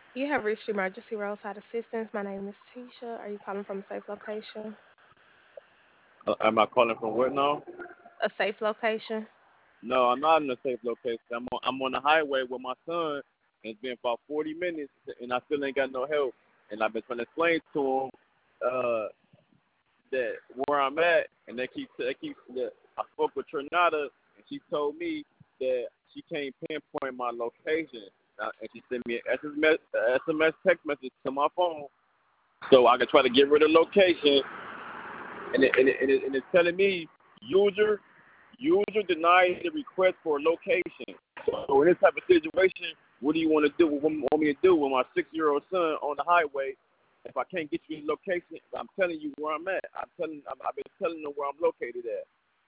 You have reached emergency roadside assistance. My name is Tisha. Are you calling from a safe location? Am I calling from what now? A safe location? No, I'm not in a safe location. I'm on the highway with my son, and it's been about 40 minutes, and I still ain't got no help. And I've been trying to explain to him uh, that where I'm at, and I spoke with Trinata, and she told me that she can't pinpoint my location, and she sent me an SMS text message to my phone, so I can try to get rid of location, and it's telling me user user denied the request for location. So in this type of situation, what do you want to do? What do you want me to do with my 6-year-old son on the highway? If I can't get you his location, I'm telling you where I'm at. I've been telling them where I'm located at.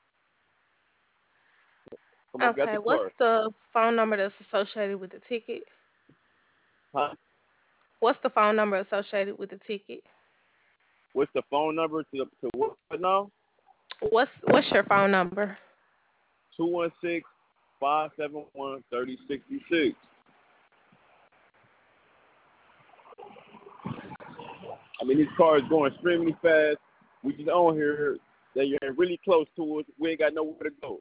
Come on, got Okay, the what's car. the phone number that's associated with the ticket? Huh? What's the phone number associated with the ticket? What's the phone number to what now? What's your phone number? 216-571-3066. I mean, these cars going extremely fast. We just on here. They're really close to us. We ain't got nowhere to go.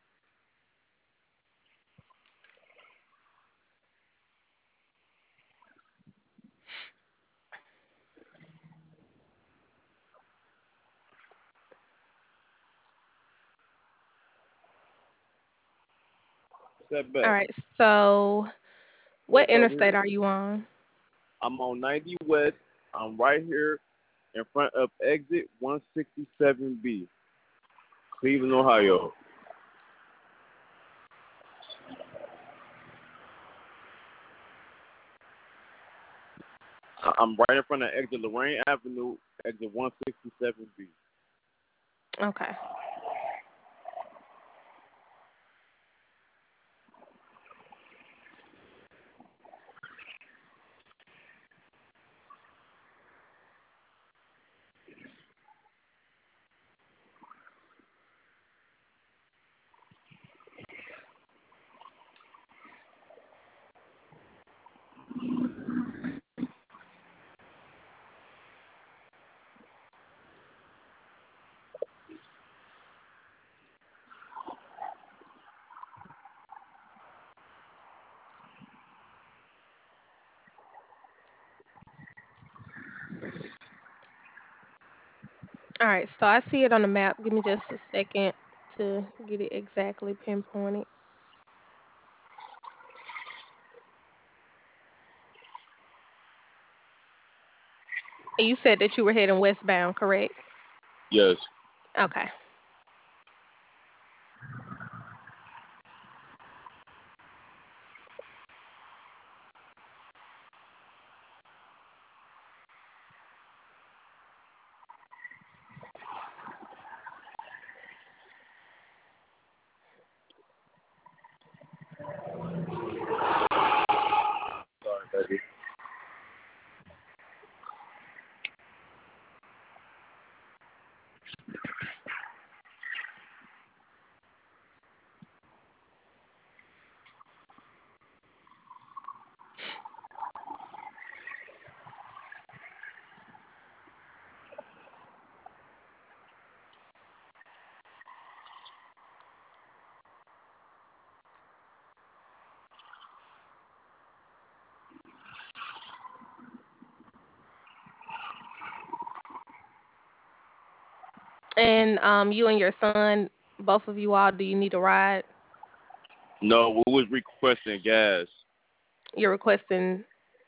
Step All back. right, so what What's over interstate here? are you on? I'm on 90 West. I'm right here in front of exit 167B, Cleveland, Ohio. I'm right in front of exit Lorraine Avenue, exit 167B. Okay. All right, so I see it on the map. Give me just a second to get it exactly pinpointed. And you said that you were heading westbound, correct? Yes. Okay. Sorry, baby. And you and your son, both of you all, do you need a ride? No, we was requesting gas. You're requesting.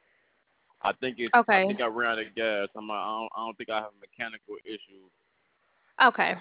I Okay. think I ran out of gas. I don't think I have a mechanical issue. Okay.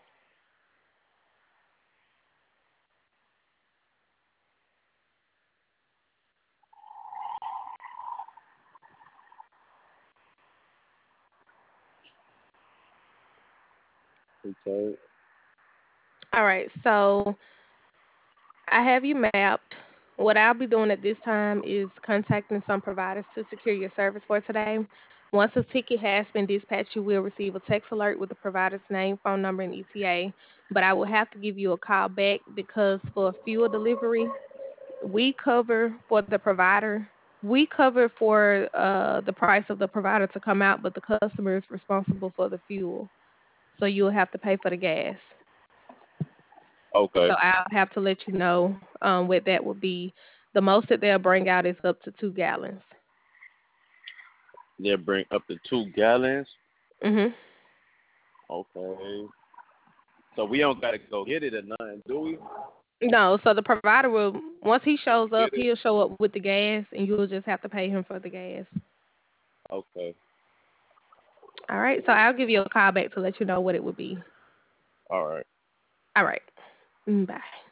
Okay. All right. So I have you mapped. What I'll be doing at this time is contacting some providers to secure your service for today. Once a ticket has been dispatched, you will receive a text alert with the provider's name, phone number, and ETA. But I will have to give you a call back because for fuel delivery, we cover for the provider. We cover for the price of the provider to come out, but the customer is responsible for the fuel. So you'll have to pay for the gas. Okay. So I'll have to let you know what that would be. The most that they'll bring out is up to 2 gallons. They bring up to 2 gallons. Mhm. Okay. So we don't gotta go get it or nothing, do we? No, so the provider will once he Just shows up, get it. he'll show up with the gas, and you'll just have to pay him for the gas. Okay. All right. So I'll give you a call back to let you know what it would be. All right. All right. Bye.